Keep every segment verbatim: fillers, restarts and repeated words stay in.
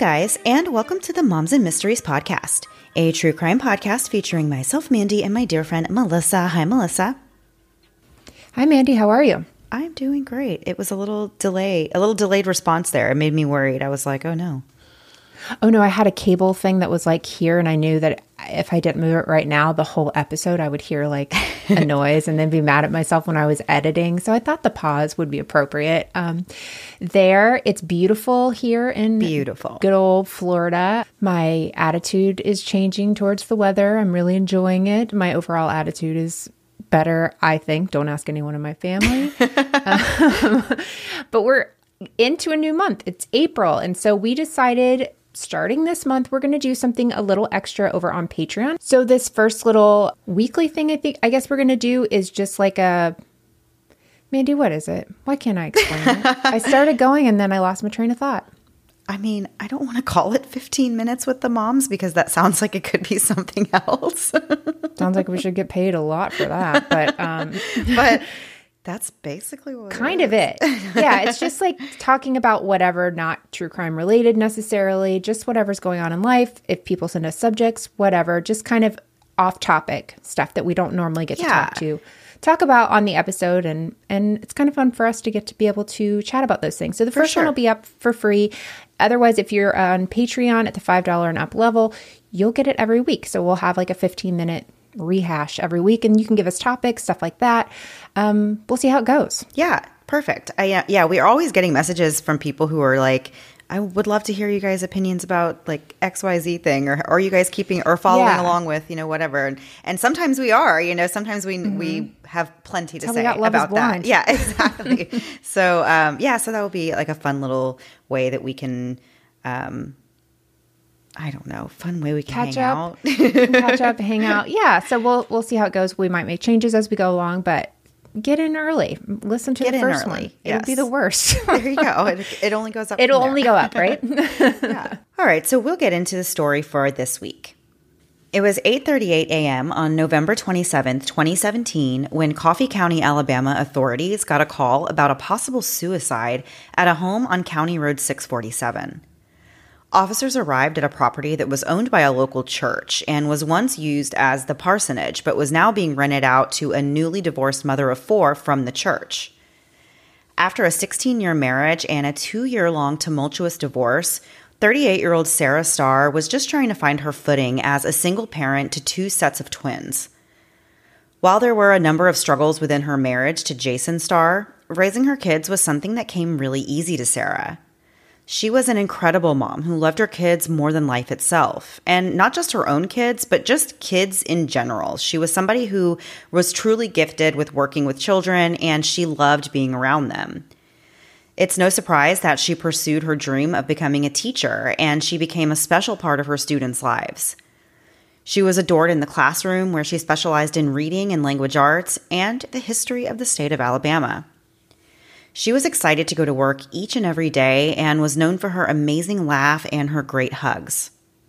guys, and welcome to the Moms and Mysteries podcast, a true crime podcast featuring myself, Mandy, and my dear friend, Melissa. Hi, Melissa. Hi, Mandy. How are you? I'm doing great. It was a little delay, a little delayed response there. It made me worried. I was like, oh no. Oh no, I had a cable thing that was like here, and I knew that if I didn't move it right now, the whole episode, I would hear like a noise and then be mad at myself when I was editing. So I thought the pause would be appropriate. Um, there, it's beautiful here in Beautiful. good old Florida. My attitude is changing towards the weather. I'm really enjoying it. My overall attitude is better, I think. Don't ask anyone in my family. um, but we're into a new month. It's April. And so we decided starting this month, we're going to do something a little extra over on Patreon. So this first little weekly thing I think, I guess we're going to do is just like a, Mandy, what is it? Why can't I explain it? I started going and then I lost my train of thought. I mean, I don't want to call it fifteen minutes with the moms because that sounds like it could be something else. Sounds like we should get paid a lot for that. But, um, but that's basically what kind it of it. Yeah, it's just like talking about whatever, not true crime related necessarily, just whatever's going on in life. If people send us subjects, whatever, just kind of off topic stuff that we don't normally get to Yeah. talk to. Talk about on the episode, and and it's kind of fun for us to get to be able to chat about those things. So the For first sure. one will be up for free. Otherwise, if you're on Patreon at the five dollars and up level, you'll get it every week. So we'll have like a fifteen minute rehash every week, and you can give us topics, stuff like that. Um, we'll see how it goes. Yeah, perfect. I, uh, yeah, we are always getting messages from people who are like, I would love to hear you guys' opinions about like X Y Z thing, or, or are you guys keeping or following Yeah. along with, you know, whatever. And, and sometimes we are, you know, sometimes we we have plenty to That's how say we got Love is about that. Blind. Yeah, exactly. so, um, yeah, so that will be like a fun little way that we can, um, I don't know, fun way we can Catch hang up. out. Catch up, hang out. Yeah. So we'll we'll see how it goes. We might make changes as we go along, but get in early. Listen to Get the in first early, one. yes. It'll be the worst. There you go. It, it only goes up. It'll from only there. go up, right? Yeah. All right, so we'll get into the story for this week. It was eight thirty-eight a.m. on November twenty-seventh, twenty seventeen, when Coffee County, Alabama authorities got a call about a possible suicide at a home on County Road six forty-seven. Officers arrived at a property that was owned by a local church and was once used as the parsonage, but was now being rented out to a newly divorced mother of four from the church. After a sixteen-year marriage and a two-year-long tumultuous divorce, thirty-eight-year-old Sarah Starr was just trying to find her footing as a single parent to two sets of twins. While there were a number of struggles within her marriage to Jason Starr, raising her kids was something that came really easy to Sarah. She was an incredible mom who loved her kids more than life itself. And not just her own kids, but just kids in general. She was somebody who was truly gifted with working with children, and she loved being around them. It's no surprise that she pursued her dream of becoming a teacher, and she became a special part of her students' lives. She was adored in the classroom, where she specialized in reading and language arts and the history of the state of Alabama. She was excited to go to work each and every day and was known for her amazing laugh and her great hugs.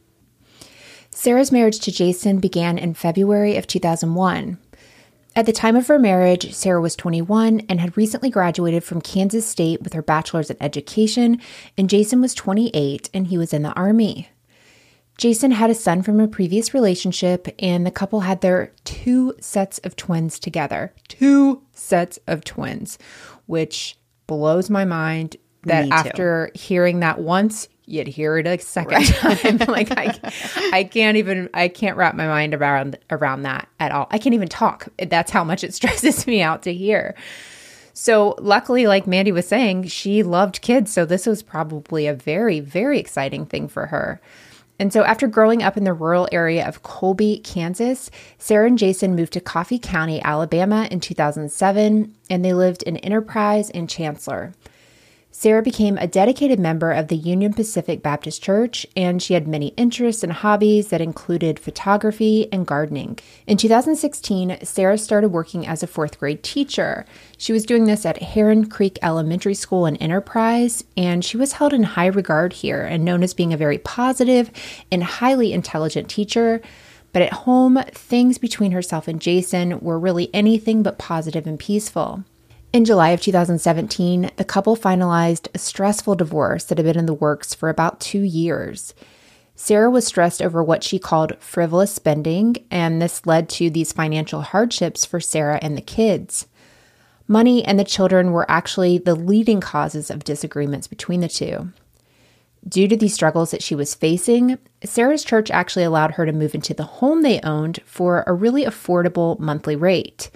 Sarah's marriage to Jason began in February of two thousand one. At the time of her marriage, Sarah was twenty-one and had recently graduated from Kansas State with her bachelor's in education, and Jason was twenty-eight and he was in the Army. Jason had a son from a previous relationship, and the couple had their two sets of twins together. Two sets of twins, which blows my mind that Me too. after hearing that once, you'd hear it a second right. time. Like I, I can't even, I can't wrap my mind around around that at all. I can't even talk. That's how much it stresses me out to hear. So luckily, like Mandy was saying, she loved kids. So this was probably a very, very exciting thing for her. And so after growing up in the rural area of Colby, Kansas, Sarah and Jason moved to Coffee County, Alabama in two thousand seven, and they lived in Enterprise and Chancellor. Sarah became a dedicated member of the Union Pacific Baptist Church, and she had many interests and hobbies that included photography and gardening. In two thousand sixteen, Sarah started working as a fourth grade teacher. She was doing this at Heron Creek Elementary School in Enterprise, and she was held in high regard here and known as being a very positive and highly intelligent teacher. But at home, things between herself and Jason were really anything but positive and peaceful. In July of two thousand seventeen, the couple finalized a stressful divorce that had been in the works for about two years. Sarah was stressed over what she called frivolous spending, and this led to these financial hardships for Sarah and the kids. Money and the children were actually the leading causes of disagreements between the two. Due to these struggles that she was facing, Sarah's church actually allowed her to move into the home they owned for a really affordable monthly rate.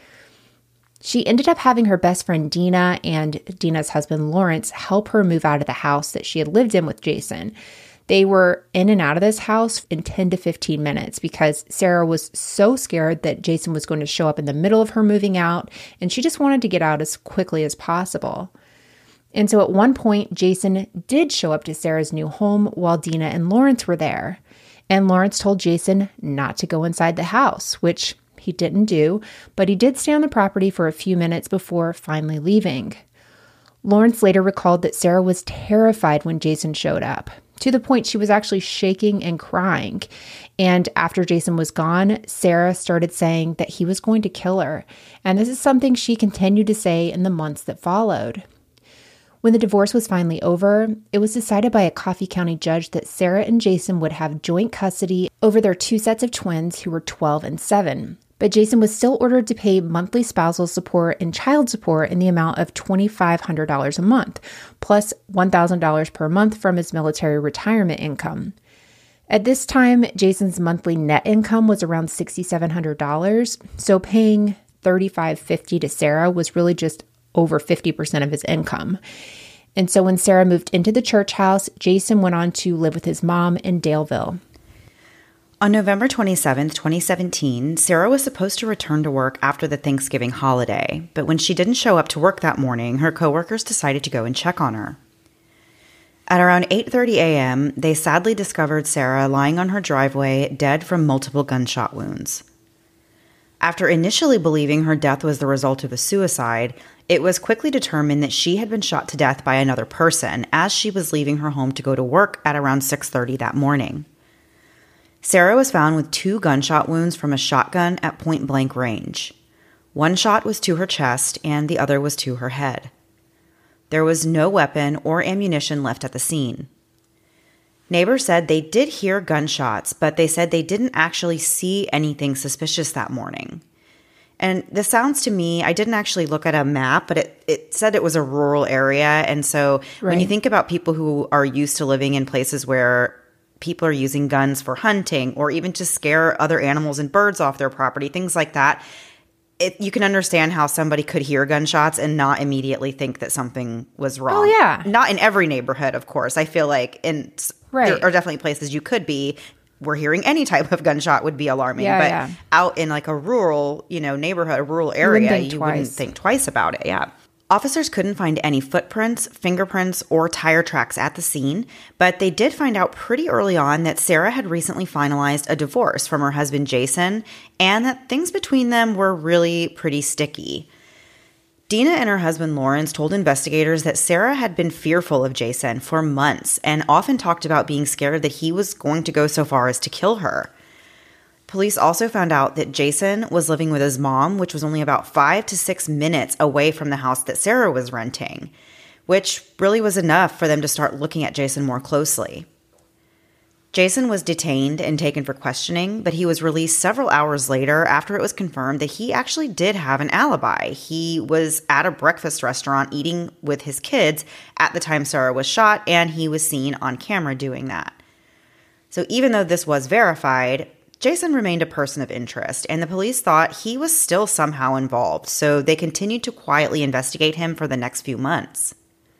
She ended up having her best friend Dina and Dina's husband Lawrence help her move out of the house that she had lived in with Jason. They were in and out of this house in ten to fifteen minutes because Sarah was so scared that Jason was going to show up in the middle of her moving out, and she just wanted to get out as quickly as possible. And so at one point, Jason did show up to Sarah's new home while Dina and Lawrence were there. And Lawrence told Jason not to go inside the house, which he didn't do, but he did stay on the property for a few minutes before finally leaving. Lawrence later recalled that Sarah was terrified when Jason showed up, to the point she was actually shaking and crying. And after Jason was gone, Sarah started saying that he was going to kill her. And this is something she continued to say in the months that followed. When the divorce was finally over, it was decided by a Coffee County judge that Sarah and Jason would have joint custody over their two sets of twins who were twelve and seven. But Jason was still ordered to pay monthly spousal support and child support in the amount of two thousand five hundred dollars a month, plus one thousand dollars per month from his military retirement income. At this time, Jason's monthly net income was around six thousand seven hundred dollars, so paying thirty-five fifty to Sarah was really just over fifty percent of his income. And so when Sarah moved into the church house, Jason went on to live with his mom in Daleville. On November twenty-seventh, twenty seventeen, Sarah was supposed to return to work after the Thanksgiving holiday, but when she didn't show up to work that morning, her coworkers decided to go and check on her. At around eight thirty a.m., they sadly discovered Sarah lying on her driveway, dead from multiple gunshot wounds. After initially believing her death was the result of a suicide, it was quickly determined that she had been shot to death by another person as she was leaving her home to go to work at around six thirty that morning. Sarah was found with two gunshot wounds from a shotgun at point-blank range. One shot was to her chest and the other was to her head. There was no weapon or ammunition left at the scene. Neighbors said they did hear gunshots, but they said they didn't actually see anything suspicious that morning. And this sounds to me, I didn't actually look at a map, but it, it said it was a rural area. And so right. When you think about people who are used to living in places where people are using guns for hunting or even to scare other animals and birds off their property, things like that, it, you can understand how somebody could hear gunshots and not immediately think that something was wrong. Oh, yeah. Not in every neighborhood, of course. I feel like in right. there are definitely places you could be where hearing any type of gunshot would be alarming. Yeah, but yeah. out in like a rural, you know, neighborhood, a rural area, you wouldn't, you wouldn't think twice about it. Yeah. Officers couldn't find any footprints, fingerprints, or tire tracks at the scene, but they did find out pretty early on that Sarah had recently finalized a divorce from her husband, Jason, and that things between them were really pretty sticky. Dina and her husband, Lawrence, told investigators that Sarah had been fearful of Jason for months and often talked about being scared that he was going to go so far as to kill her. Police also found out that Jason was living with his mom, which was only about five to six minutes away from the house that Sarah was renting, which really was enough for them to start looking at Jason more closely. Jason was detained and taken for questioning, but he was released several hours later after it was confirmed that he actually did have an alibi. He was at a breakfast restaurant eating with his kids at the time Sarah was shot, and he was seen on camera doing that. So even though this was verified, Jason remained a person of interest, and the police thought he was still somehow involved, so they continued to quietly investigate him for the next few months.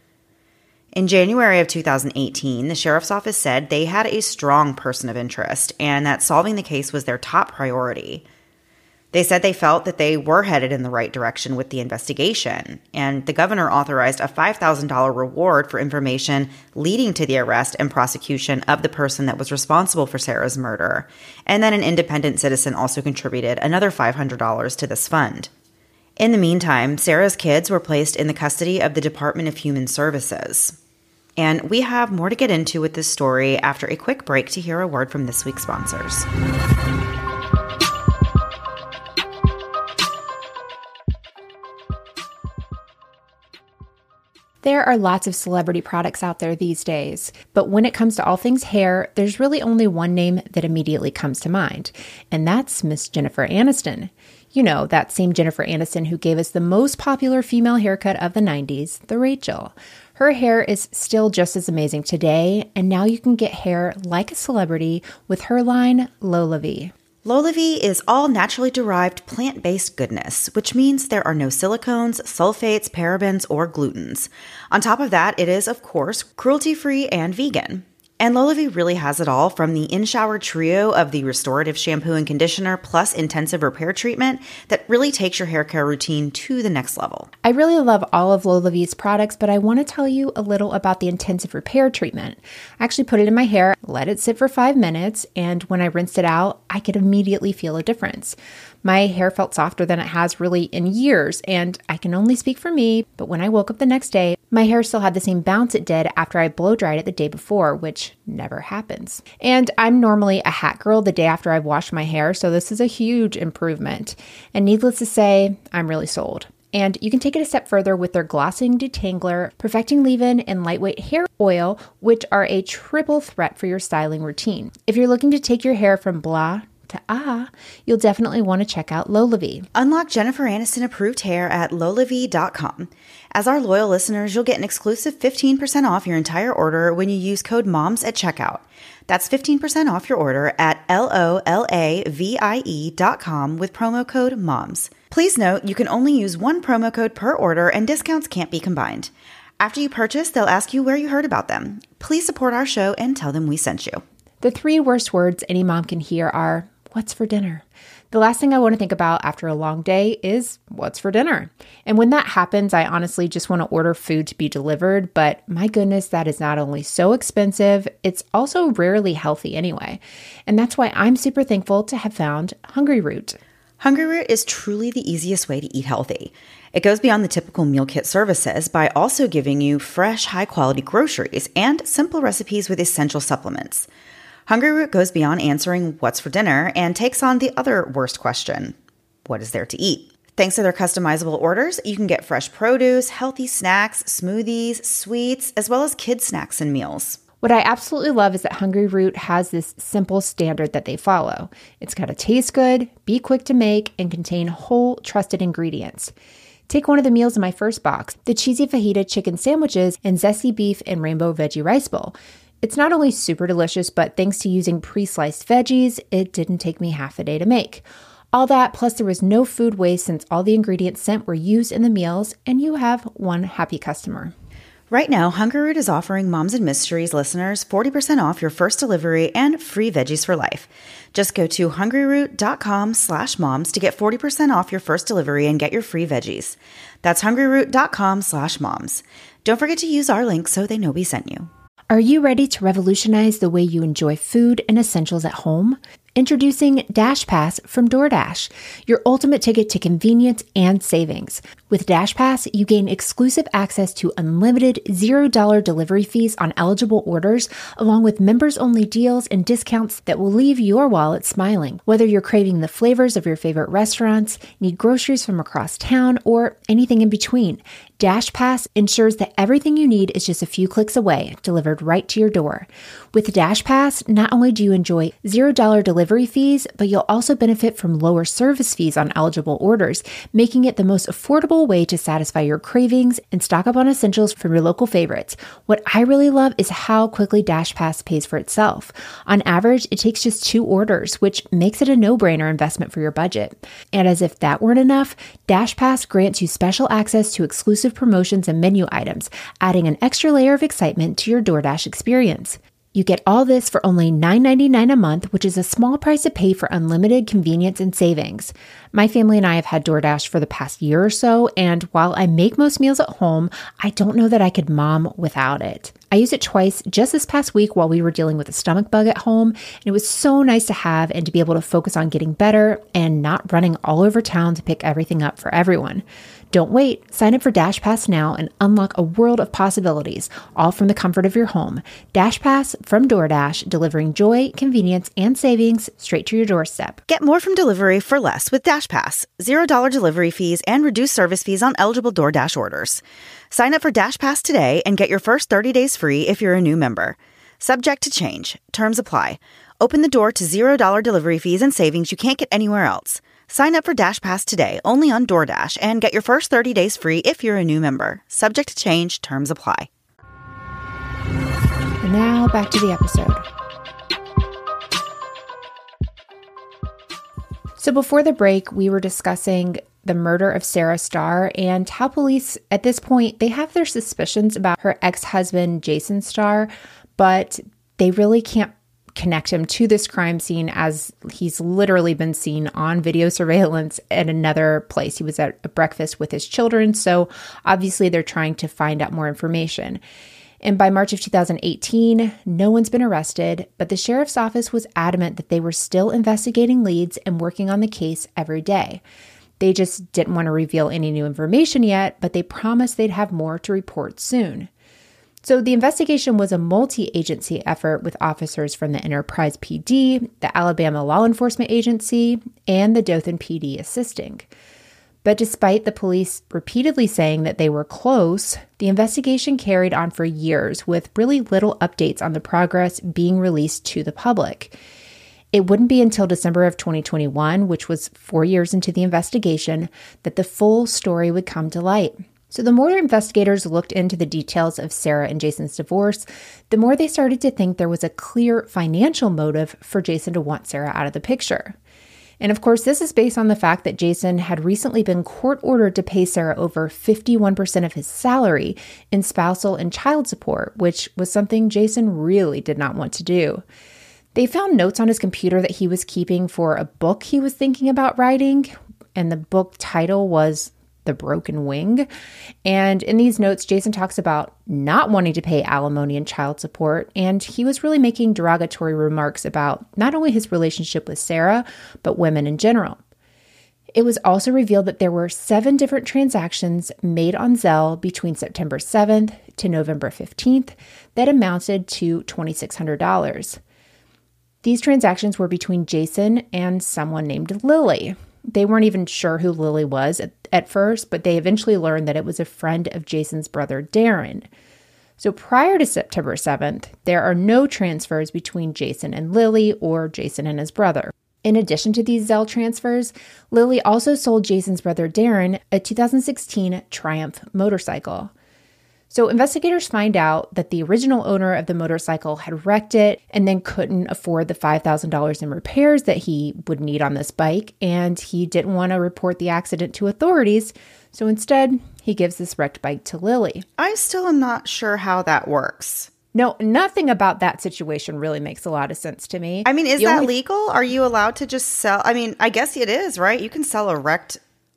In January of two thousand eighteen, the sheriff's office said they had a strong person of interest and that solving the case was their top priority. They said they felt that they were headed in the right direction with the investigation, and the governor authorized a five thousand dollars reward for information leading to the arrest and prosecution of the person that was responsible for Sarah's murder. And then an independent citizen also contributed another five hundred dollars to this fund. In the meantime, Sarah's kids were placed in the custody of the Department of Human Services. And we have more to get into with this story after a quick break to hear a word from this week's sponsors. There are lots of celebrity products out there these days, but when it comes to all things hair, there's really only one name that immediately comes to mind, and that's Miss Jennifer Aniston. You know, that same Jennifer Aniston who gave us the most popular female haircut of the nineties, the Rachel. Her hair is still just as amazing today, and now you can get hair like a celebrity with her line, LolaVie. LolaVie is all naturally derived plant-based goodness, which means there are no silicones, sulfates, parabens, or glutens. On top of that, it is, of course, cruelty-free and vegan. And LolaVie really has it all, from the in-shower trio of the restorative shampoo and conditioner plus intensive repair treatment that really takes your hair care routine to the next level. I really love all of LolaVie's products, but I want to tell you a little about the intensive repair treatment. I actually put it in my hair, let it sit for five minutes, and when I rinsed it out, I could immediately feel a difference. My hair felt softer than it has really in years, and I can only speak for me, but when I woke up the next day, my hair still had the same bounce it did after I blow dried it the day before, which never happens. And I'm normally a hat girl the day after I've washed my hair, so this is a huge improvement. And needless to say, I'm really sold. And you can take it a step further with their glossing detangler, perfecting leave-in, and lightweight hair oil, which are a triple threat for your styling routine. If you're looking to take your hair from blah to ah, you'll definitely want to check out LolaVie. Unlock Jennifer Aniston approved hair at lolavie dot com. As our loyal listeners, you'll get an exclusive fifteen percent off your entire order when you use code MOMS at checkout. That's fifteen percent off your order at L O L A V I E dot com with promo code MOMS. Please note, you can only use one promo code per order and discounts can't be combined. After you purchase, they'll ask you where you heard about them. Please support our show and tell them we sent you. The three worst words any mom can hear are, "What's for dinner?" The last thing I want to think about after a long day is what's for dinner. And when that happens, I honestly just want to order food to be delivered. But my goodness, that is not only so expensive, it's also rarely healthy anyway. And that's why I'm super thankful to have found Hungryroot. Hungryroot is truly the easiest way to eat healthy. It goes beyond the typical meal kit services by also giving you fresh, high-quality groceries and simple recipes with essential supplements. Hungryroot goes beyond answering what's for dinner and takes on the other worst question: what is there to eat? Thanks to their customizable orders, you can get fresh produce, healthy snacks, smoothies, sweets, as well as kids' snacks and meals. What I absolutely love is that Hungryroot has this simple standard that they follow. It's got to taste good, be quick to make, and contain whole, trusted ingredients. Take one of the meals in my first box, the cheesy fajita chicken sandwiches and zesty beef and rainbow veggie rice bowl. It's not only super delicious, but thanks to using pre-sliced veggies, it didn't take me half a day to make. All that, plus there was no food waste since all the ingredients sent were used in the meals, and you have one happy customer. Right now, Hungryroot is offering Moms and Mysteries listeners forty percent off your first delivery and free veggies for life. Just go to hungryroot dot com slash moms to get forty percent off your first delivery and get your free veggies. That's hungryroot dot com slash moms. Don't forget to use our link so they know we sent you. Are you ready to revolutionize the way you enjoy food and essentials at home? Introducing DashPass from DoorDash, your ultimate ticket to convenience and savings. With DashPass, you gain exclusive access to unlimited zero dollar delivery fees on eligible orders, along with members-only deals and discounts that will leave your wallet smiling. Whether you're craving the flavors of your favorite restaurants, need groceries from across town, or anything in between, DashPass ensures that everything you need is just a few clicks away, delivered right to your door. With DashPass, not only do you enjoy zero dollar delivery fees, but you'll also benefit from lower service fees on eligible orders, making it the most affordable way to satisfy your cravings and stock up on essentials from your local favorites. What I really love is how quickly DashPass pays for itself. On average, it takes just two orders, which makes it a no-brainer investment for your budget. And as if that weren't enough, DashPass grants you special access to exclusive promotions and menu items, adding an extra layer of excitement to your DoorDash experience. You get all this for only nine ninety-nine a month, which is a small price to pay for unlimited convenience and savings. My family and I have had DoorDash for the past year or so, and while I make most meals at home, I don't know that I could mom without it. I used it twice just this past week while we were dealing with a stomach bug at home, and it was so nice to have and to be able to focus on getting better and not running all over town to pick everything up for everyone. Don't wait. Sign up for DashPass now and unlock a world of possibilities, all from the comfort of your home. DashPass from DoorDash, delivering joy, convenience, and savings straight to your doorstep. Get more from delivery for less with DashPass. zero dollars delivery fees and reduced service fees on eligible DoorDash orders. Sign up for DashPass today and get your first thirty days free if you're a new member. Subject to change. Terms apply. Open the door to zero dollars delivery fees and savings you can't get anywhere else. Sign up for DashPass today, only on DoorDash, and get your first thirty days free if you're a new member. Subject to change. Terms apply. And now back to the episode. So before the break, we were discussing the murder of Sarah Starr and how police, at this point, they have their suspicions about her ex-husband, Jason Starr, but they really can't connect him to this crime scene as he's literally been seen on video surveillance at another place. He was at a breakfast with his children, so obviously they're trying to find out more information. And by March of two thousand eighteen, no one's been arrested, but the sheriff's office was adamant that they were still investigating leads and working on the case every day. They just didn't want to reveal any new information yet, but they promised they'd have more to report soon. So the investigation was a multi-agency effort with officers from the Enterprise P D, the Alabama Law Enforcement Agency, and the Dothan P D assisting. But despite the police repeatedly saying that they were close, the investigation carried on for years with really little updates on the progress being released to the public. It wouldn't be until December of twenty twenty-one, which was four years into the investigation, that the full story would come to light. So the more investigators looked into the details of Sarah and Jason's divorce, the more they started to think there was a clear financial motive for Jason to want Sarah out of the picture. And of course, this is based on the fact that Jason had recently been court-ordered to pay Sarah over fifty-one percent of his salary in spousal and child support, which was something Jason really did not want to do. They found notes on his computer that he was keeping for a book he was thinking about writing, and the book title was The Broken Wing. And in these notes, Jason talks about not wanting to pay alimony and child support, and he was really making derogatory remarks about not only his relationship with Sarah, but women in general. It was also revealed that there were seven different transactions made on Zelle between September seventh to November fifteenth that amounted to two thousand six hundred dollars. These transactions were between Jason and someone named Lily. They weren't even sure who Lily was at, at first, but they eventually learned that it was a friend of Jason's brother, Darren. So prior to September seventh, there are no transfers between Jason and Lily or Jason and his brother. In addition to these Zelle transfers, Lily also sold Jason's brother, Darren, a two thousand sixteen Triumph motorcycle. So investigators find out that the original owner of the motorcycle had wrecked it and then couldn't afford the five thousand dollars in repairs that he would need on this bike, and he didn't want to report the accident to authorities, so instead he gives this wrecked bike to Lily. I still am not sure how that works. No, nothing about that situation really makes a lot of sense to me. I mean, is The that only- legal? Are you allowed to just sell? I mean, I guess it is, right? You can sell a wrecked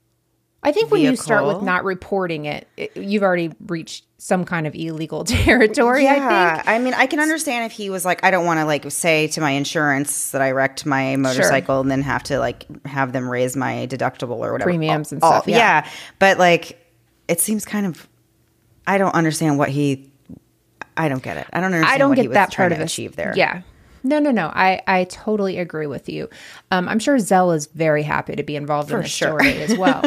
I think when you start with vehicle. not reporting it, it, you've already reached some kind of illegal territory, I think. I mean, I can understand if he was like, I don't want to like say to my insurance that I wrecked my motorcycle and then have to like have them raise my deductible or whatever. Premiums and All- stuff, yeah. yeah. But like, it seems kind of, I don't understand what he, I don't get it. I don't understand I don't what get he was that trying part of to it. achieve there. Yeah. No, no, no. I, I totally agree with you. Um, I'm sure Zelle is very happy to be involved in For this sure. story as well.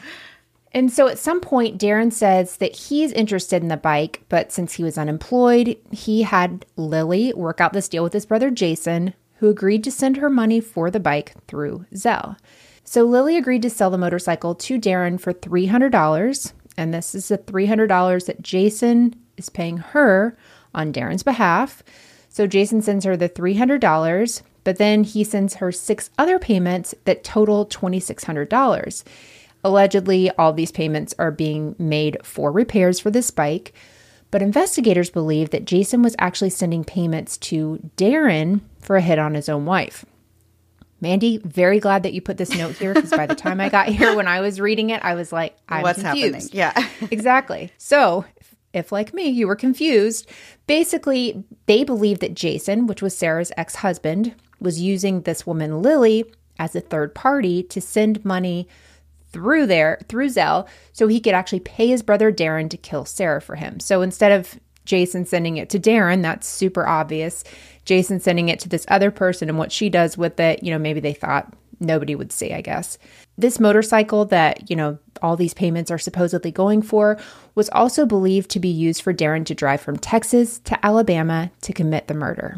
And so at some point, Darren says that he's interested in the bike, but since he was unemployed, he had Lily work out this deal with his brother Jason, who agreed to send her money for the bike through Zelle. So Lily agreed to sell the motorcycle to Darren for three hundred dollars, and this is the three hundred dollars that Jason is paying her on Darren's behalf. So Jason sends her the three hundred dollars, but then he sends her six other payments that total two thousand six hundred dollars. Allegedly, all these payments are being made for repairs for this bike, but investigators believe that Jason was actually sending payments to Darren for a hit on his own wife. Mandy, very glad that you put this note here, because by the time I got here, when I was reading it, I was like, I'm What's confused. happening? Yeah. Exactly. So if, if, like me, you were confused, basically, they believe that Jason, which was Sarah's ex-husband, was using this woman, Lily, as a third party to send money through there, through Zelle, so he could actually pay his brother Darren to kill Sarah for him. So instead of Jason sending it to Darren, that's super obvious. Jason sending it to this other person, and what she does with it, you know, maybe they thought nobody would see, I guess. This motorcycle that, you know, all these payments are supposedly going for was also believed to be used for Darren to drive from Texas to Alabama to commit the murder.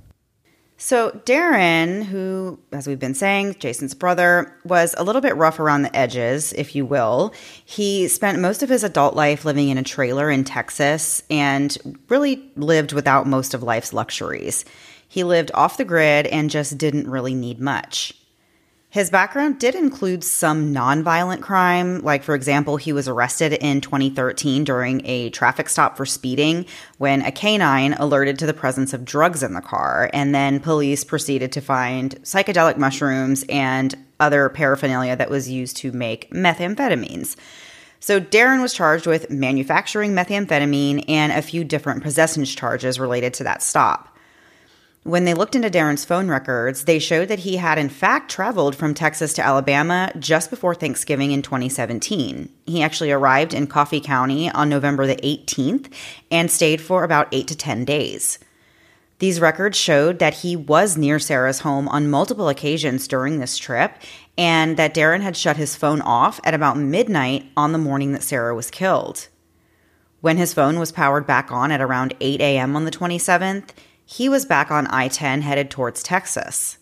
So Darren, who, as we've been saying, Jason's brother, was a little bit rough around the edges, if you will. He spent most of his adult life living in a trailer in Texas and really lived without most of life's luxuries. He lived off the grid and just didn't really need much. His background did include some nonviolent crime, like, for example, he was arrested in twenty thirteen during a traffic stop for speeding when a canine alerted to the presence of drugs in the car, and then police proceeded to find psychedelic mushrooms and other paraphernalia that was used to make methamphetamines. So Darren was charged with manufacturing methamphetamine and a few different possession charges related to that stop. When they looked into Darren's phone records, they showed that he had in fact traveled from Texas to Alabama just before Thanksgiving in twenty seventeen. He actually arrived in Coffee County on November the eighteenth and stayed for about eight to ten days. These records showed that he was near Sarah's home on multiple occasions during this trip, and that Darren had shut his phone off at about midnight on the morning that Sarah was killed. When his phone was powered back on at around eight a.m. on the twenty-seventh, he was back on I ten headed towards Texas.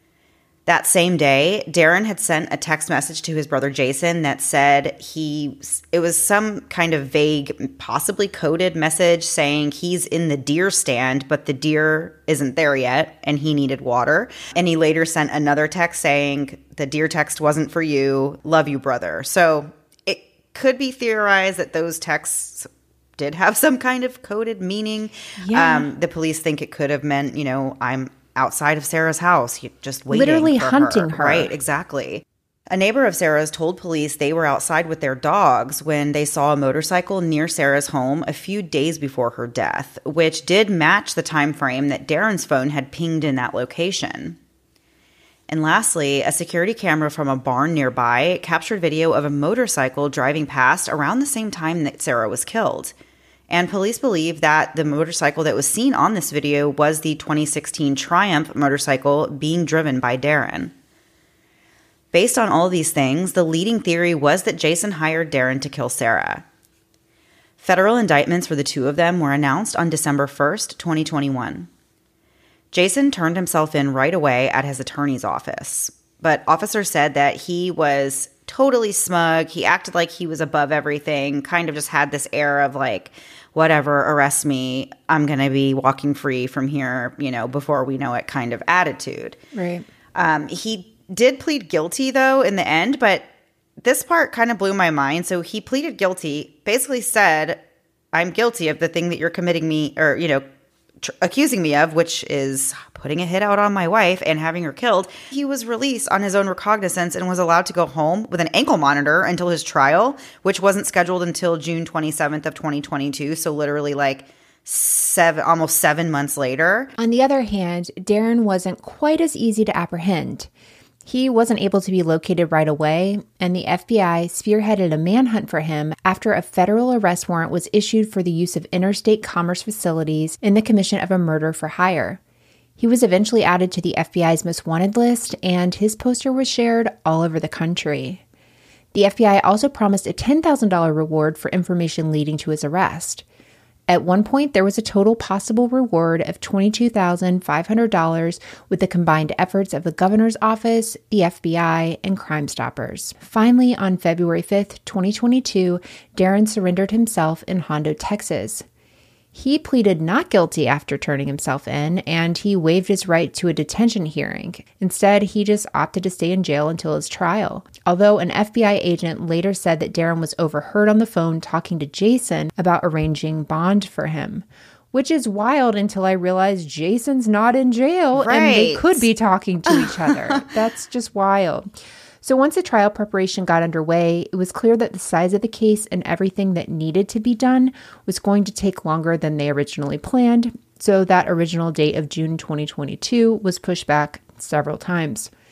That same day, Darren had sent a text message to his brother Jason that said he, it was some kind of vague, possibly coded message saying he's in the deer stand, but the deer isn't there yet and he needed water. And he later sent another text saying the deer text wasn't for you, love you, brother. So it could be theorized that those texts did have some kind of coded meaning. Yeah. Um, the police think it could have meant, you know, I'm outside of Sarah's house, just waiting literally for hunting her. her. Right, exactly. A neighbor of Sarah's told police they were outside with their dogs when they saw a motorcycle near Sarah's home a few days before her death, which did match the time frame that Darren's phone had pinged in that location. And lastly, a security camera from a barn nearby captured video of a motorcycle driving past around the same time that Sarah was killed. And police believe that the motorcycle that was seen on this video was the twenty sixteen Triumph motorcycle being driven by Darren. Based on all these things, the leading theory was that Jason hired Darren to kill Sarah. Federal indictments for the two of them were announced on December first, twenty twenty-one. Jason turned himself in right away at his attorney's office, but officers said that he was totally smug. He acted like he was above everything, kind of just had this air of like, whatever, arrest me, I'm going to be walking free from here, you know, before we know it kind of attitude. Right. Um, he did plead guilty, though, in the end, but this part kind of blew my mind. So he pleaded guilty, basically said, I'm guilty of the thing that you're committing me, or, you know, tr- accusing me of, which is putting a hit out on my wife and having her killed. He was released on his own recognizance and was allowed to go home with an ankle monitor until his trial, which wasn't scheduled until June twenty-seventh of twenty twenty-two. So literally like seven, almost seven months later. On the other hand, Darren wasn't quite as easy to apprehend. He wasn't able to be located right away, and the F B I spearheaded a manhunt for him after a federal arrest warrant was issued for the use of interstate commerce facilities in the commission of a murder for hire. He was eventually added to the F B I's most wanted list, and his poster was shared all over the country. The F B I also promised a ten thousand dollars reward for information leading to his arrest. At one point, there was a total possible reward of twenty-two thousand five hundred dollars with the combined efforts of the governor's office, the F B I, and Crime Stoppers. Finally, on February fifth, twenty twenty-two, Darren surrendered himself in Hondo, Texas. He pleaded not guilty after turning himself in, and he waived his right to a detention hearing. Instead, he just opted to stay in jail until his trial. Although an F B I agent later said that Darren was overheard on the phone talking to Jason about arranging bond for him, which is wild until I realized Jason's not in jail right. and they could be talking to each other. That's just wild. So once the trial preparation got underway, it was clear that the size of the case and everything that needed to be done was going to take longer than they originally planned. So that original date of June twenty twenty-two was pushed back several times.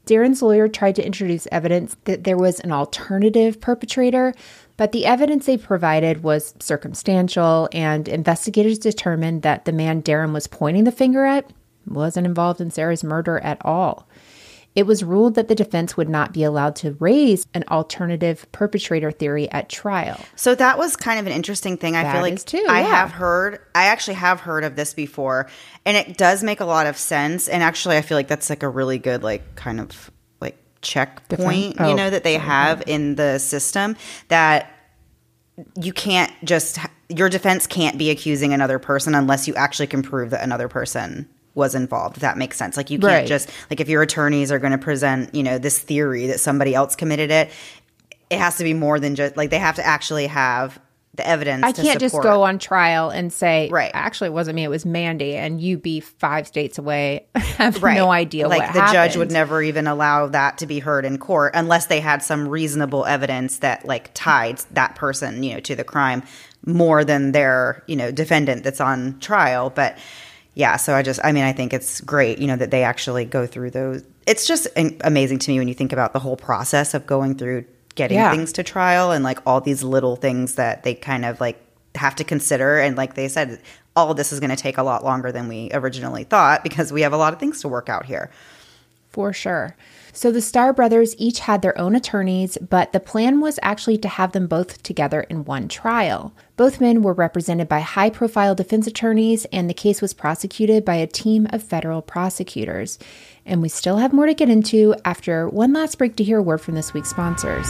Darren's lawyer tried to introduce evidence that there was an alternative perpetrator, but the evidence they provided was circumstantial, and investigators determined that the man Darren was pointing the finger at wasn't involved in Sarah's murder at all. It was ruled that the defense would not be allowed to raise an alternative perpetrator theory at trial. So that was kind of an interesting thing. I That feel like is too, I yeah. have heard, I actually have heard of this before, and it does make a lot of sense. And actually, I feel like that's like a really good, like, kind of like checkpoint, Oh, you know, that they sorry. have in the system, that you can't just, your defense can't be accusing another person unless you actually can prove that another person was involved. If that makes sense. Like, you can't Right. just, like, if your attorneys are going to present, you know, this theory that somebody else committed it, it has to be more than just, like, they have to actually have the evidence I to can't just support. go on trial and say, Right. actually, it wasn't me, it was Mandy, and you be five states away. I have Right. no idea like what the happened. judge would never even allow that to be heard in court unless they had some reasonable evidence that, like, tied that person, you know, to the crime more than their, you know, defendant that's on trial. But yeah, so I just, I mean, I think it's great, you know, that they actually go through those. It's just an- amazing to me when you think about the whole process of going through getting Yeah. things to trial, and like all these little things that they kind of like have to consider. And like they said, all of this is going to take a lot longer than we originally thought because we have a lot of things to work out here. For sure. So the Starr brothers each had their own attorneys, but the plan was actually to have them both together in one trial. Both men were represented by high-profile defense attorneys, and the case was prosecuted by a team of federal prosecutors. And we still have more to get into after one last break to hear a word from this week's sponsors.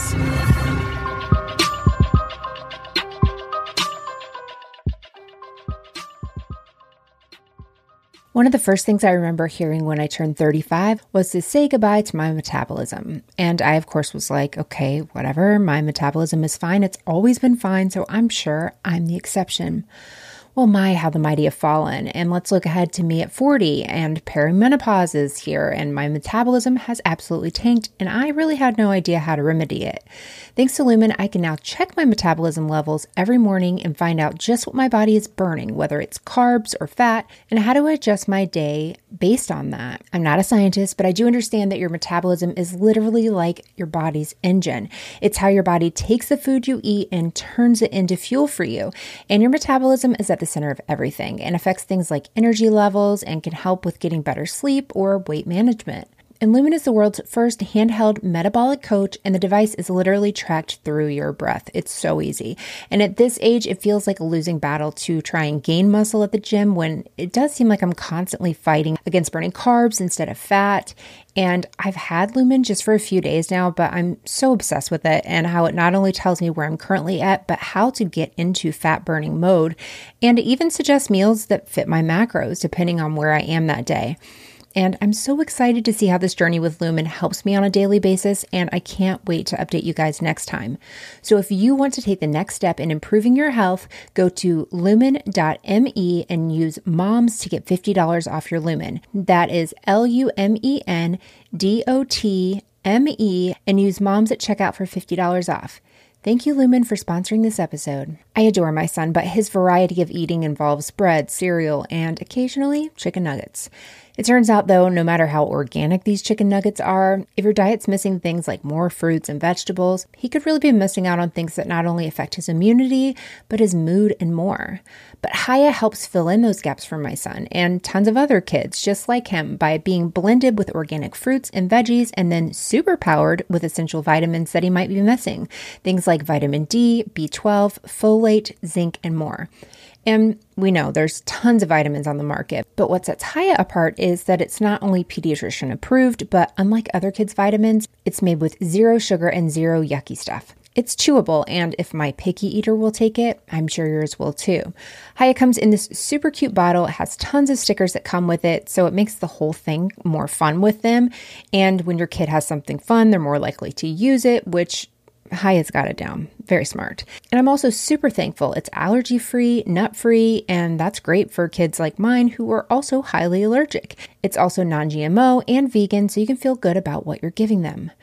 One of the first things I remember hearing when I turned thirty-five was to say goodbye to my metabolism. And I, of course, was like, okay, whatever, my metabolism is fine. It's always been fine, so I'm sure I'm the exception. Well, my, how the mighty have fallen. And let's look ahead to me at forty, and perimenopause is here, and my metabolism has absolutely tanked, and I really had no idea how to remedy it. Thanks to Lumen, I can now check my metabolism levels every morning and find out just what my body is burning, whether it's carbs or fat, and how to adjust my day based on that. I'm not a scientist, but I do understand that your metabolism is literally like your body's engine. It's how your body takes the food you eat and turns it into fuel for you. And your metabolism is at the center of everything and affects things like energy levels and can help with getting better sleep or weight management. And Lumen is the world's first handheld metabolic coach, and the device is literally tracked through your breath. It's so easy. And at this age, it feels like a losing battle to try and gain muscle at the gym when it does seem like I'm constantly fighting against burning carbs instead of fat. And I've had Lumen just for a few days now, but I'm so obsessed with it and how it not only tells me where I'm currently at, but how to get into fat burning mode. And it even suggests meals that fit my macros depending on where I am that day. And I'm so excited to see how this journey with Lumen helps me on a daily basis, and I can't wait to update you guys next time. So if you want to take the next step in improving your health, go to lumen dot me and use MOMS to get fifty dollars off your Lumen. That is L U M E N D O T M E, and use MOMS at checkout for fifty dollars off. Thank you, Lumen, for sponsoring this episode. I adore my son, but his variety of eating involves bread, cereal, and occasionally chicken nuggets. It turns out, though, no matter how organic these chicken nuggets are, if your diet's missing things like more fruits and vegetables, he could really be missing out on things that not only affect his immunity, but his mood and more. But Hiya helps fill in those gaps for my son and tons of other kids just like him by being blended with organic fruits and veggies and then super powered with essential vitamins that he might be missing. Things like vitamin D, B twelve, folate, zinc, and more. And we know there's tons of vitamins on the market, but what sets Hiya apart is that it's not only pediatrician approved, but unlike other kids' vitamins, it's made with zero sugar and zero yucky stuff. It's chewable, and if my picky eater will take it, I'm sure yours will too. Hiya comes in this super cute bottle. It has tons of stickers that come with it, so it makes the whole thing more fun with them. And when your kid has something fun, they're more likely to use it, which Hiya's got it down. Very smart. And I'm also super thankful it's allergy-free, nut-free, and that's great for kids like mine who are also highly allergic. It's also non-G M O and vegan, so you can feel good about what you're giving them.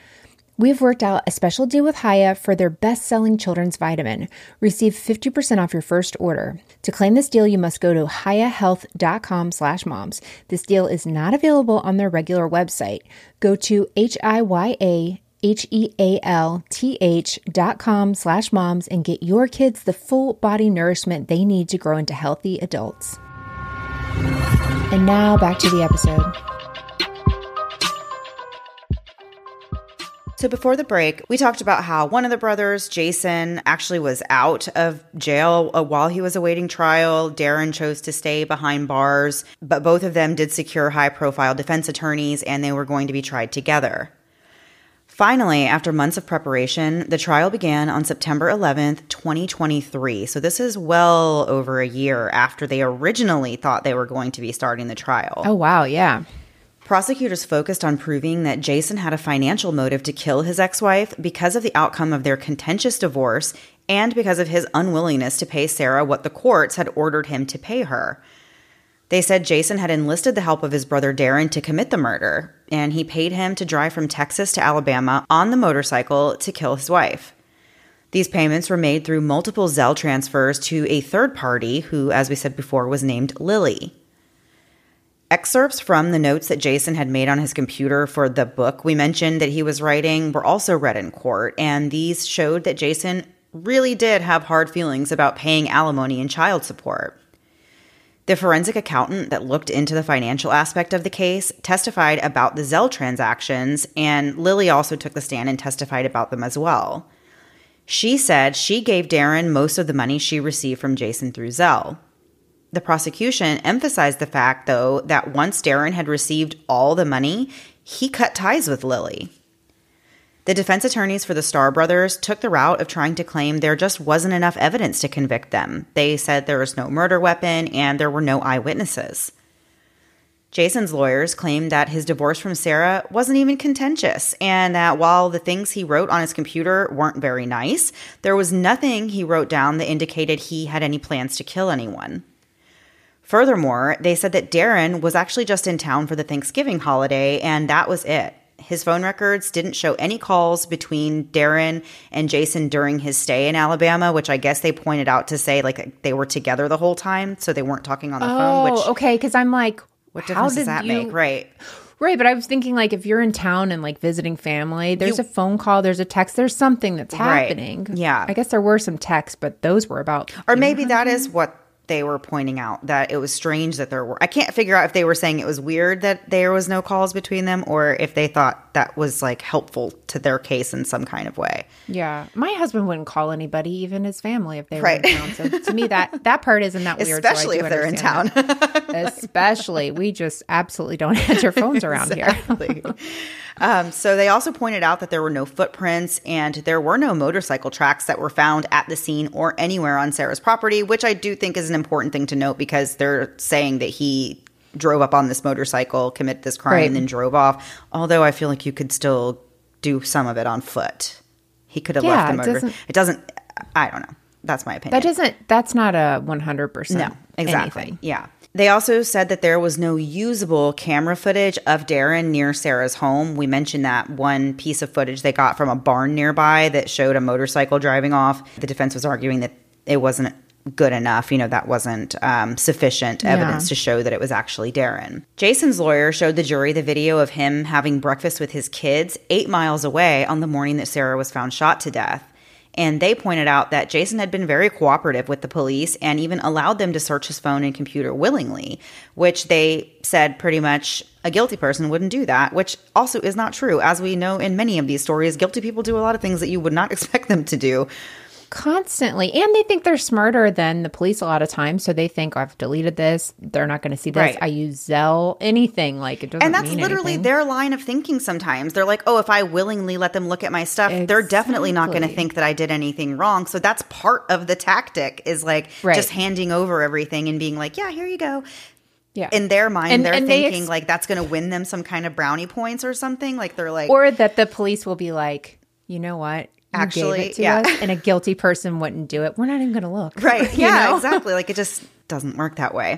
We've worked out a special deal with Hiya for their best-selling children's vitamin. Receive fifty percent off your first order. To claim this deal, you must go to hiyahealth.com slash moms. This deal is not available on their regular website. Go to H-I-Y-A-H-E-A-L-T-H dot com slash moms and get your kids the full body nourishment they need to grow into healthy adults. And now back to the episode. So before the break, we talked about how one of the brothers, Jason, actually was out of jail uh, while he was awaiting trial. Darren chose to stay behind bars, but both of them did secure high-profile defense attorneys, and they were going to be tried together. Finally, after months of preparation, the trial began on September eleventh, twenty twenty-three. So this is well over a year after they originally thought they were going to be starting the trial. Oh, wow, yeah. Prosecutors focused on proving that Jason had a financial motive to kill his ex-wife because of the outcome of their contentious divorce and because of his unwillingness to pay Sarah what the courts had ordered him to pay her. They said Jason had enlisted the help of his brother Darren to commit the murder, and he paid him to drive from Texas to Alabama on the motorcycle to kill his wife. These payments were made through multiple Zelle transfers to a third party who, as we said before, was named Lily. Excerpts from the notes that Jason had made on his computer for the book we mentioned that he was writing were also read in court, and these showed that Jason really did have hard feelings about paying alimony and child support. The forensic accountant that looked into the financial aspect of the case testified about the Zelle transactions, and Lily also took the stand and testified about them as well. She said she gave Darren most of the money she received from Jason through Zelle. The prosecution emphasized the fact, though, that once Darren had received all the money, he cut ties with Lily. The defense attorneys for the Starr brothers took the route of trying to claim there just wasn't enough evidence to convict them. They said there was no murder weapon and there were no eyewitnesses. Jason's lawyers claimed that his divorce from Sarah wasn't even contentious, and that while the things he wrote on his computer weren't very nice, there was nothing he wrote down that indicated he had any plans to kill anyone. Furthermore, they said that Darren was actually just in town for the Thanksgiving holiday, and that was it. His phone records didn't show any calls between Darren and Jason during his stay in Alabama, which I guess they pointed out to say like they were together the whole time, so they weren't talking on the oh, phone. Which, okay, because I'm like, what difference does that you... make? Right. Right, but I was thinking like if you're in town and like visiting family, there's you, a phone call, there's a text, there's something that's happening. Right. Yeah. I guess there were some texts, but those were about... Or maybe that is what they were pointing out, that it was strange that there were... I can't figure out if they were saying it was weird that there was no calls between them or if they thought that was like helpful to their case in some kind of way. Yeah. My husband wouldn't call anybody, even his family, if they were right. in town. So to me, that, that part isn't that weird. Especially so if they're in town. Especially. We just absolutely don't answer phones around exactly. here. Um, so they also pointed out that there were no footprints and there were no motorcycle tracks that were found at the scene or anywhere on Sarah's property, which I do think is an important thing to note because they're saying that he drove up on this motorcycle, committed this crime, right. and then drove off. Although I feel like you could still do some of it on foot. He could have yeah, left the motor. It doesn't, it doesn't, I don't know. That's my opinion. That doesn't, that's not a one hundred percent. No, exactly. Anything. Yeah. They also said that there was no usable camera footage of Darren near Sarah's home. We mentioned that one piece of footage they got from a barn nearby that showed a motorcycle driving off. The defense was arguing that it wasn't good enough. You know, that wasn't um, sufficient evidence yeah. to show that it was actually Darren. Jason's lawyer showed the jury the video of him having breakfast with his kids eight miles away on the morning that Sarah was found shot to death. And they pointed out that Jason had been very cooperative with the police and even allowed them to search his phone and computer willingly, which they said pretty much a guilty person wouldn't do that, which also is not true. As we know in many of these stories, guilty people do a lot of things that you would not expect them to do. Constantly. And they think they're smarter than the police a lot of times. So they think, oh, I've deleted this. They're not going to see this. Right. I use Zelle, anything. Like, it doesn't And that's mean literally anything. their line of thinking sometimes. They're like, oh, if I willingly let them look at my stuff, exactly. they're definitely not going to think that I did anything wrong. So that's part of the tactic is like right. just handing over everything and being like, yeah, here you go. Yeah. In their mind, and, they're and thinking they ex- like that's going to win them some kind of brownie points or something. Like they're like, or that the police will be like, you know what? You Actually, gave it to yeah. us, and a guilty person wouldn't do it. We're not even going to look. Right. You yeah, know? exactly. Like it just doesn't work that way.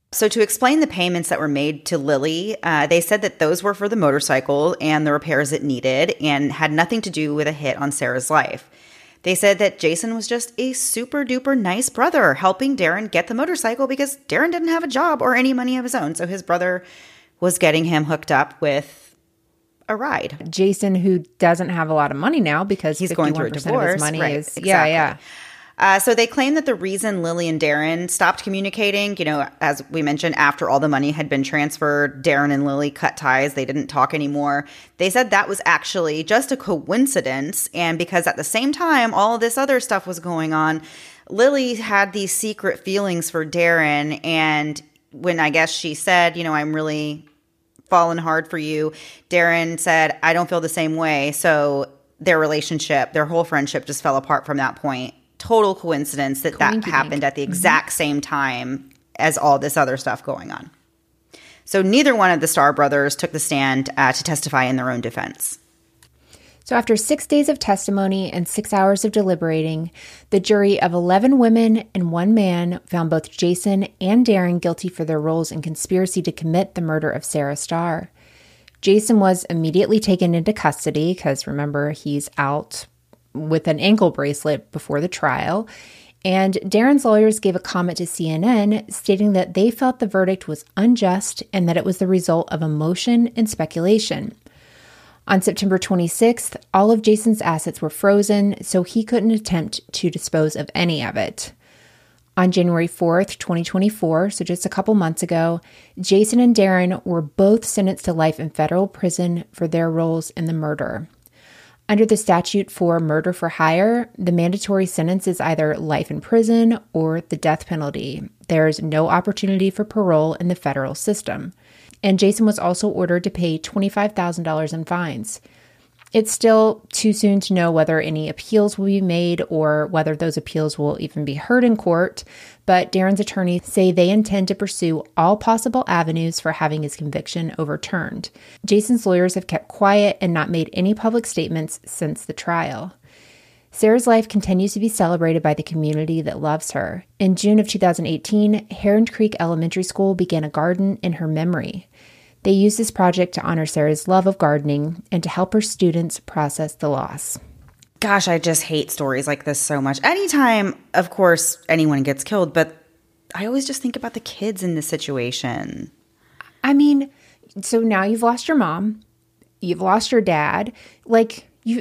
So to explain the payments that were made to Lily, uh, they said that those were for the motorcycle and the repairs it needed and had nothing to do with a hit on Sarah's life. They said that Jason was just a super duper nice brother helping Darren get the motorcycle because Darren didn't have a job or any money of his own. So his brother was getting him hooked up with a ride. Jason, who doesn't have a lot of money now because he's going through a divorce. Of his money right, is, exactly. Yeah, yeah. Uh, so they claim that the reason Lily and Darren stopped communicating, you know, as we mentioned, after all the money had been transferred, Darren and Lily cut ties. They didn't talk anymore. They said that was actually just a coincidence. And because at the same time, all of this other stuff was going on, Lily had these secret feelings for Darren. And when I guess she said, you know, I'm really falling hard for you, Darren said, I don't feel the same way. So their relationship, their whole friendship just fell apart from that point. Total coincidence that that happened at the exact mm-hmm. same time as all this other stuff going on. So neither one of the Starr brothers took the stand uh, to testify in their own defense. So after six days of testimony and six hours of deliberating, the jury of eleven women and one man found both Jason and Darren guilty for their roles in conspiracy to commit the murder of Sarah Starr. Jason was immediately taken into custody because, remember, he's out with an ankle bracelet before the trial. And Darren's lawyers gave a comment to C N N stating that they felt the verdict was unjust and that it was the result of emotion and speculation. On September twenty-sixth, all of Jason's assets were frozen, so he couldn't attempt to dispose of any of it. On January fourth, twenty twenty-four, so just a couple months ago, Jason and Darren were both sentenced to life in federal prison for their roles in the murder. Under the statute for murder for hire, the mandatory sentence is either life in prison or the death penalty. There's no opportunity for parole in the federal system. And Jason was also ordered to pay twenty-five thousand dollars in fines. It's still too soon to know whether any appeals will be made or whether those appeals will even be heard in court, but Darren's attorneys say they intend to pursue all possible avenues for having his conviction overturned. Jason's lawyers have kept quiet and not made any public statements since the trial. Sarah's life continues to be celebrated by the community that loves her. In June of two thousand eighteen, Heron Creek Elementary School began a garden in her memory. They used this project to honor Sarah's love of gardening and to help her students process the loss. Gosh, I just hate stories like this so much. Anytime, of course, anyone gets killed, but I always just think about the kids in this situation. I mean, so now you've lost your mom, you've lost your dad. Like, you,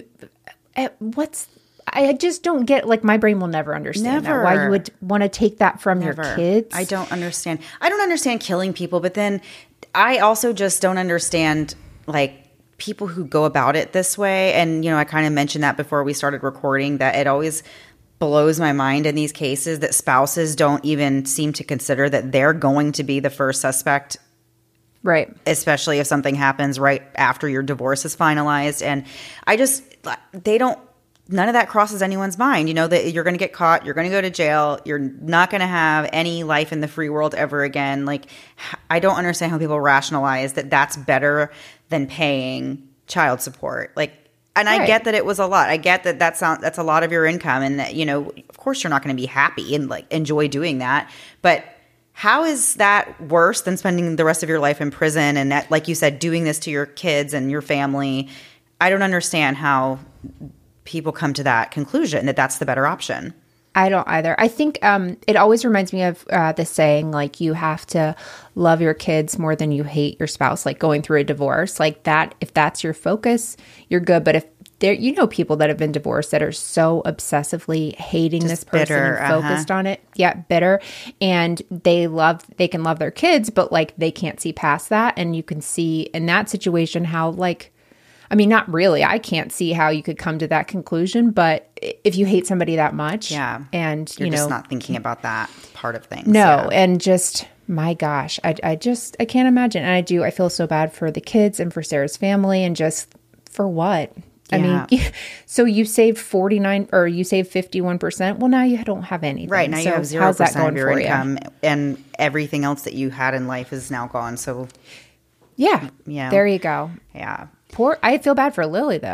what's, I just don't get, like, my brain will never understand never. that. Why you would want to take that from never. your kids. I don't understand. I don't understand killing people, but then I also just don't understand, like, people who go about it this way. And, you know, I kind of mentioned that before we started recording, that it always blows my mind in these cases that spouses don't even seem to consider that they're going to be the first suspect. Right. Especially if something happens right after your divorce is finalized. And I just, they don't, none of that crosses anyone's mind, you know, that you're going to get caught, you're going to go to jail, you're not going to have any life in the free world ever again. Like, I don't understand how people rationalize that that's better than paying child support. Like, and I right. get that it was a lot. I get that that's not, that's a lot of your income and that, you know, of course you're not going to be happy and like enjoy doing that. But how is that worse than spending the rest of your life in prison and that, like you said, doing this to your kids and your family? I don't understand how people come to that conclusion that that's the better option. I don't either. I think um, it always reminds me of uh, the saying, like, you have to love your kids more than you hate your spouse, like going through a divorce. Like that, if that's your focus, you're good. But if there, you know, people that have been divorced that are so obsessively hating Just this person bitter, and focused uh-huh. on it. Yeah, bitter. And they love, they can love their kids, but like they can't see past that. And you can see in that situation how like, I mean, not really. I can't see how you could come to that conclusion, but if you hate somebody that much, yeah, and you're you know, just not thinking about that part of things. No, yeah. and just my gosh, I, I just I can't imagine. And I do. I feel so bad for the kids and for Sarah's family, and just for what. I yeah. mean, so you saved forty-nine or you saved fifty-one percent. Well, now you don't have anything. Right. Now so you have zero percent of your income you? and everything else that you had in life is now gone. So yeah, yeah, there you go. Yeah. Poor, I feel bad for Lily though.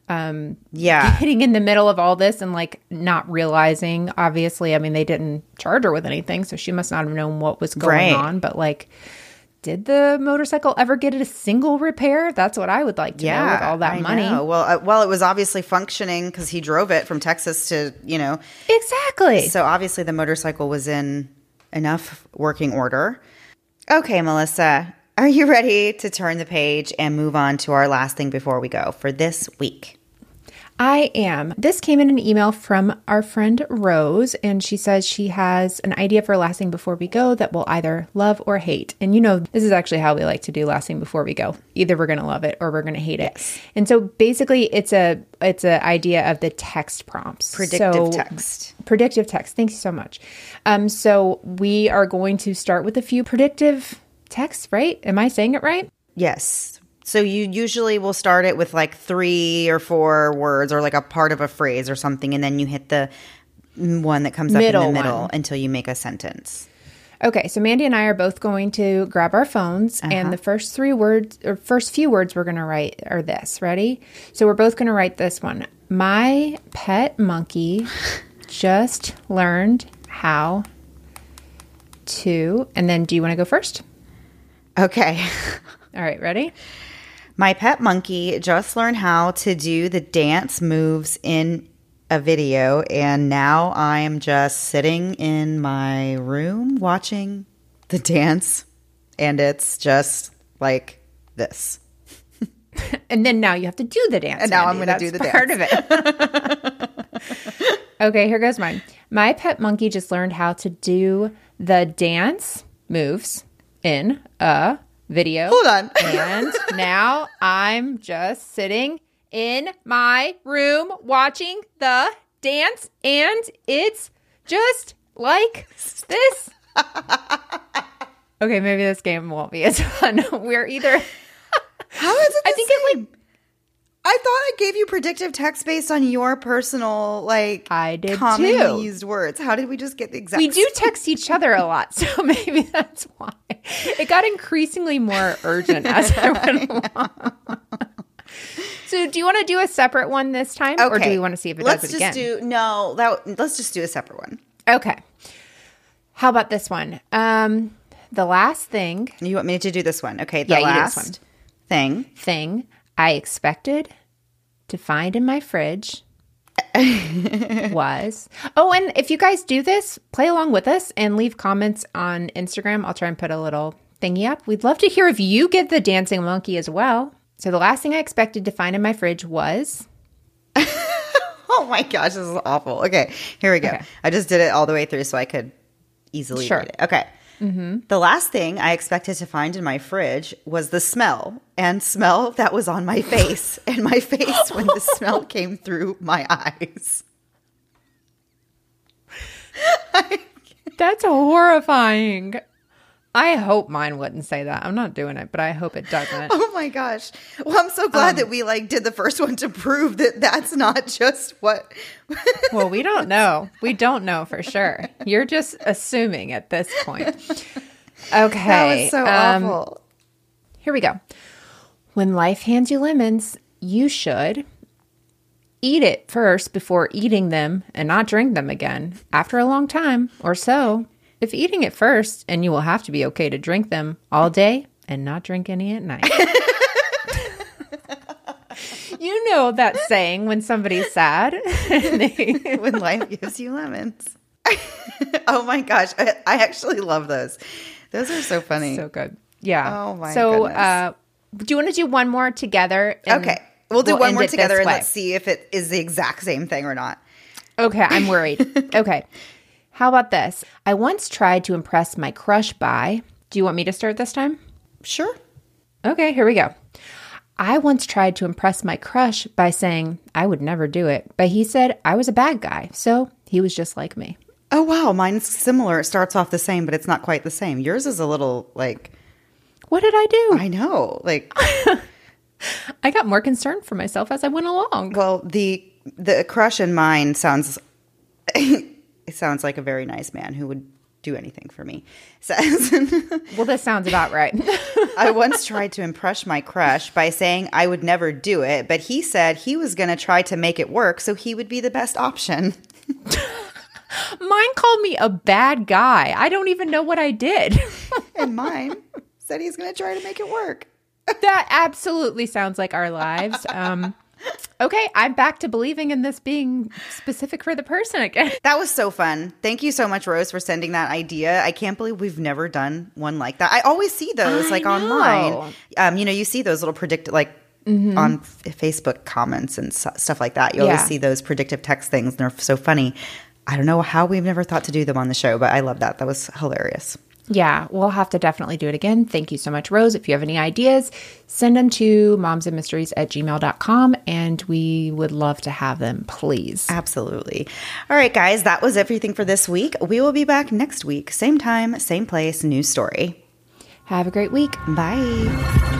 um, Yeah. getting in the middle of all this and like not realizing, obviously, I mean, they didn't charge her with anything, so she must not have known what was going Right. on. But like, did the motorcycle ever get a single repair? That's what I would like to know with all that I money. know. Well, uh, well, it was obviously functioning because he drove it from Texas to, you know. Exactly. So obviously the motorcycle was in enough working order. Okay, Melissa, are you ready to turn the page and move on to our last thing before we go for this week? I am. This came in an email from our friend Rose, and she says she has an idea for last thing before we go that we'll either love or hate. And you know, this is actually how we like to do last thing before we go. Either we're going to love it or we're going to hate it. Yes. And so basically, it's a it's an idea of the text prompts. Predictive So- text. Predictive text. Thank you so much. Um, so we are going to start with a few predictive texts, right? Am I saying it right? Yes. So you usually will start it with like three or four words or like a part of a phrase or something, and then you hit the one that comes up Middle in the middle one. until you make a sentence. Okay, so Mandy and I are both going to grab our phones, Uh-huh. and the first three words, or first few words we're going to write are this. Ready? So we're both going to write this one. My pet monkey just learned how to, and then do you want to go first? Okay. All right, ready? My pet monkey just learned how to do the dance moves in a video, and now I'm just sitting in my room watching the dance, and it's just like this. And then now you have to do the dance. And now Mandy. I'm going to do the That's part of it. Okay, here goes mine. My pet monkey just learned how to do the dance moves in a video. Hold on. And now I'm just sitting in my room watching the dance, and it's just like this. Okay, maybe this game won't be as fun. We're either... How is it the I think same? it like I thought I gave you predictive text based on your personal, like, I did commonly too. used words. How did we just get the exact we do text each other a lot, so maybe that's why. It got increasingly more urgent as I went along. So do you want to do a separate one this time? Or do Okay. we want to see if it let's does it just again? do no. That let's just do a separate one. Okay. How about this one? Um, the last thing You want me to do this one? Okay, the Yeah, you do this last one. thing. thing I expected to find in my fridge was oh, and if you guys do this, play along with us and leave comments on Instagram. I'll try and put a little thingy up. We'd love to hear if you get the dancing monkey as well. So the last thing I expected to find in my fridge was Oh my gosh, this is awful. Okay, here we go. Okay. I just did it all the way through so I could easily Sure. read it. Okay. Mm-hmm. The last thing I expected to find in my fridge was the smell, and smell that was on my face, and my face when the smell came through my eyes. that's horrifying. I hope mine wouldn't say that. I'm not doing it, but I hope it doesn't. Oh my gosh. Well, I'm so glad Um, that we like did the first one to prove that that's not just what. Well, we don't know. We don't know for sure. You're just assuming at this point. Okay. That was so um, awful. Here we go. When life hands you lemons, you should eat it first before eating them and not drink them again after a long time or so. If eating it first, and you will have to be okay to drink them all day and not drink any at night. You know that saying when somebody's sad. They- When life gives you lemons. Oh my gosh. I, I actually love those. Those are so funny. So good. Yeah. Oh, my So, goodness. uh, do you want to do one more together? and Okay. We'll do we'll one end more it this together and way? let's see if it is the exact same thing or not. Okay, I'm worried. Okay. How about this? I once tried to impress my crush by. Do you want me to start this time? Sure. Okay, here we go. I once tried to impress my crush by saying I would never do it, but he said I was a bad guy, so he was just like me. Oh, wow. Mine's similar. It starts off the same, but it's not quite the same. Yours is a little like, What did I do? I know. Like, I got more concerned for myself as I went along. well, the the crush in mine sounds, it sounds like a very nice man who would do anything for me. Says, well, this sounds about right. I once tried to impress my crush by saying I would never do it, but he said he was going to try to make it work so he would be the best option. Mine called me a bad guy. I don't even know what I did. And mine said he's going to try to make it work. That absolutely sounds like our lives. Um, okay, I'm back to believing in this being specific for the person again. That was so fun. Thank you so much, Rose, for sending that idea. I can't believe we've never done one like that. I always see those I like know. online. Um, you know, you see those little predict like mm-hmm. on f- Facebook comments and s- stuff like that. You always Yeah. see those predictive text things, and they're so funny. I don't know how we've never thought to do them on the show, but I love that. That was hilarious. Yeah, we'll have to definitely do it again. Thank you so much, Rose. If you have any ideas, send them to momsandmysteries at gmail dot com, and we would love to have them, please. Absolutely. All right, guys, that was everything for this week. We will be back next week. Same time, same place, new story. Have a great week. Bye.